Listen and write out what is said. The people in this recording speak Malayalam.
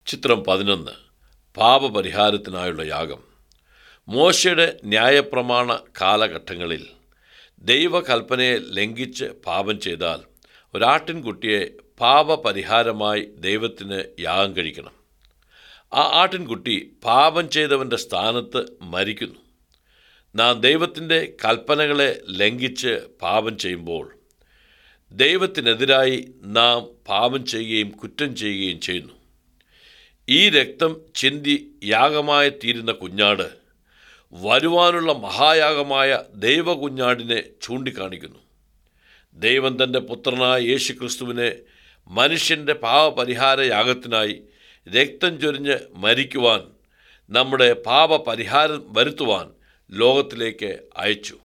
ചിത്രം 11. പാപപരിഹാരത്തിനായുള്ള യാഗം. മോശയുടെ ന്യായപ്രമാണ കാലഘട്ടങ്ങളിൽ ദൈവകൽപ്പനയെ ലംഘിച്ച് പാപം ചെയ്താൽ ഒരാട്ടിൻകുട്ടിയെ പാപപരിഹാരമായി ദൈവത്തിന് യാഗം കഴിക്കണം. ആ ആട്ടിൻകുട്ടി പാപം ചെയ്തവൻ്റെ സ്ഥാനത്ത് മരിക്കുന്നു. നാം ദൈവത്തിൻ്റെ കൽപ്പനകളെ ലംഘിച്ച് പാപം ചെയ്യുമ്പോൾ ദൈവത്തിനെതിരായി നാം പാപം ചെയ്യുകയും കുറ്റം ചെയ്യുകയും ചെയ്യുന്നു. ഈ രക്തം ചിന്തി യാഗമായി തീരുന്ന കുഞ്ഞാട് വരുവാനുള്ള മഹായാഗമായ ദൈവകുഞ്ഞാടിനെ ചൂണ്ടിക്കാണിക്കുന്നു. ദൈവം തൻ്റെ പുത്രനായ യേശുക്രിസ്തുവിനെ മനുഷ്യൻ്റെ പാപപരിഹാര യാഗത്തിനായി രക്തം ചൊരിഞ്ഞ് മരിക്കുവാൻ, നമ്മുടെ പാപപരിഹാരം വരുത്തുവാൻ ലോകത്തിലേക്ക് അയച്ചു.